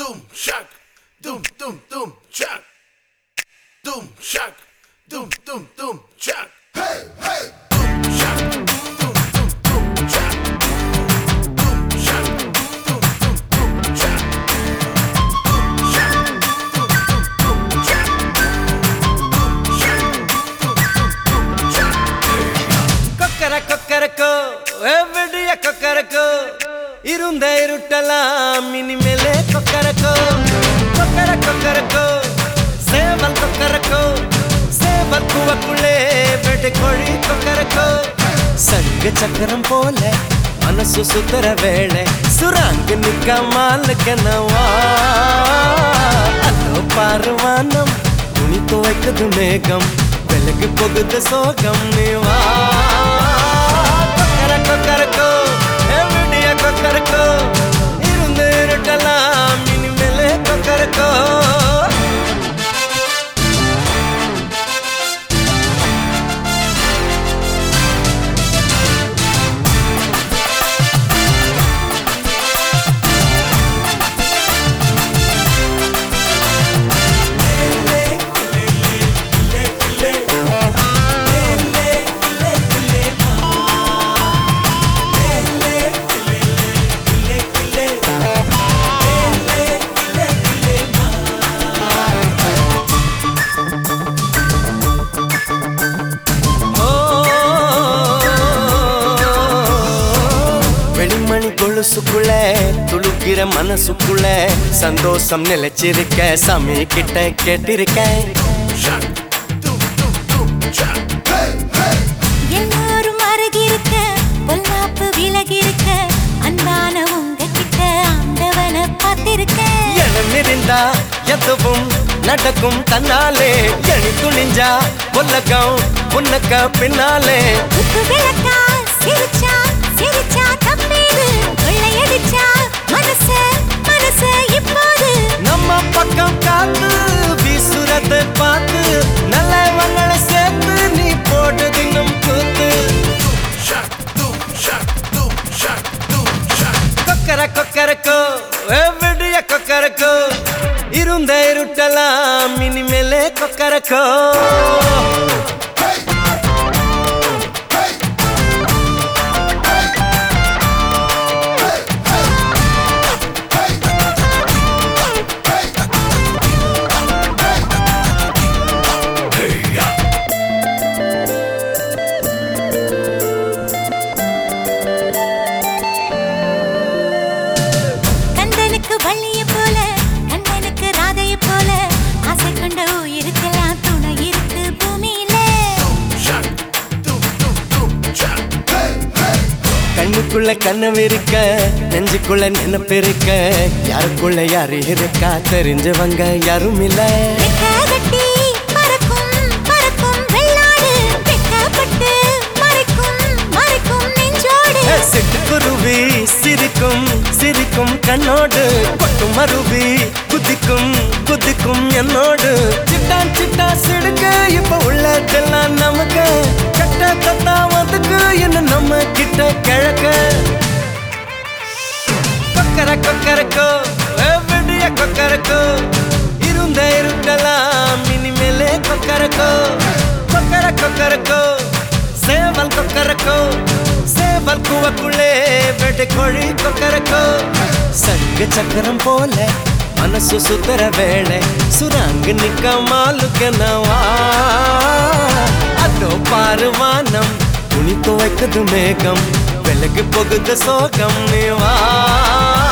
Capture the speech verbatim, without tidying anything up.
Doom shock, doom doom doom shock, doom shock, doom doom doom shock. Hey hey. Doom shock, doom doom doom shock, doom shock, doom doom doom shock, doom shock, doom doom doom shock, doom shock, doom doom doom shock. கொக்கர Kokkarakko எவடிய Kokkarakko இருந்த இருட்டலாம் இனிமேலே கொக்கரக்கோ கொக்கர கொக்கரக்கோ சேவல் கொக்கரக்கோ சேவல் கூவக்குள்ளே வெட்டு கோழி கொக்கரக்கோ சங்க சக்கரம் போல மனசு சுத்தர வேளை சுராங்கு நிக்க மாலுக்கனவா அதோ பாருவானம் துணி துவைக்குது மேகம் வெளுக்கு போகுது சோகம் நீவா கொக்கர கொக்கரக்கோ எவடிய கொக்கரக்கோ இருந்து இருட்டலாம் இனிமேலே கொக்கரக்கோ வெளிமணி கொலுசுக்குள்ள துளுக்கிற மனசுக்குள்ள சந்தோஷம் நிலைச்சிருக்க சாமி கிட்ட கேட்டிருக்கேன் Shock, doom doom doom shock. Hey hey. எல்லாரும் அருகிருக்க பொல்லாப்பு விலகிருக்க அன்பான உங்ககிட்ட ஆண்டவனை பார்த்திருக்க எனமிருந்தா எதுவும் நடக்கும் தன்னாலே எணி துணிஞ்சா உலகம் உனக்க பின்னாலே உப்பு விளக்கா சிரிச்சா சிரிச்சா தப்பேது கொள்ளையடிச்சா மனச மனச இப்போது நம்ம பக்கம் காத்து வீசுறத பார்த்து நல்லவங்களை சேர்த்து நீ போட்டு தின்னும் கூத்து Shock, doom shock, doom shock, doom shock. கொக்கர Kokkarakko எவடிய Kokkarakko இருந்த இருட்டலாம் இனிமேலே கொக்கரக்கோ கந்தனுக்கு வள்ளிய போல கண்ணனுக்கு ராதைய போல ஆசை கொண்ட உயிருக்கெல்லாம் துணை இருக்கு பூமியில Shock, doom doom doom shock. Hey hey. கண்ணுக்குள்ள கனவு இருக்க நெஞ்சுக்குள்ள நினைப்பு இருக்க யாருக்குள்ள யாரு இருக்கா தெரிஞ்சவங்க யாரும் இல்ல ரெக்கை கட்டி பறக்கும் பறக்கும் வெள்ளாடு வெட்கப்பட்டு மறைக்கும் மறைக்கும் நெஞ்சோடு சிட்டுக்குருவி சிரிக்கும் சிரிக்கும் கண்ணோடு கொட்டும் மருவி குதிக்கும் குதிக்கும் என்னோடு சிட்டான் சிட்டா சிடுக்கு இப்ப உள்ளதெல்லாம் நமக்கு கட்ட தத்தா வந்துக்கு என்ன நம்ம கிட்ட கிழக்க கொக்கர கொக்கரக்கோ எவடிய கொக்கரக்கோ இருந்த இருட்டலாம் இனிமேலே கொக்கரக்கோ கொக்கர கொக்கரக்கோ சேவல் கொக்கரக்கோ சேவல் கூவக்குள்ளே வெட்டு கோழி கொக்கரக்கோ சங்க சக்கரம் போல மனசு சுத்தர வேளை சுராங்கு நிக்க மாலுக்கனவா அதோ பாருவானம் துணி துவைக்குது மேகம் வெளுக்கு போகுது சோகம் நீவா